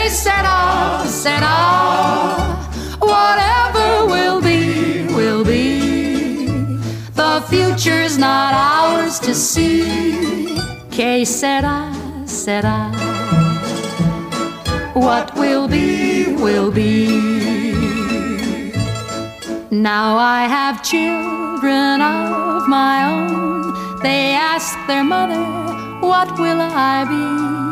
sera, sera. Whatever will be, will be. The future's not ours to see. Que sera, sera. What will be, will be. Now I have children of my own. They ask their mother, what will I be?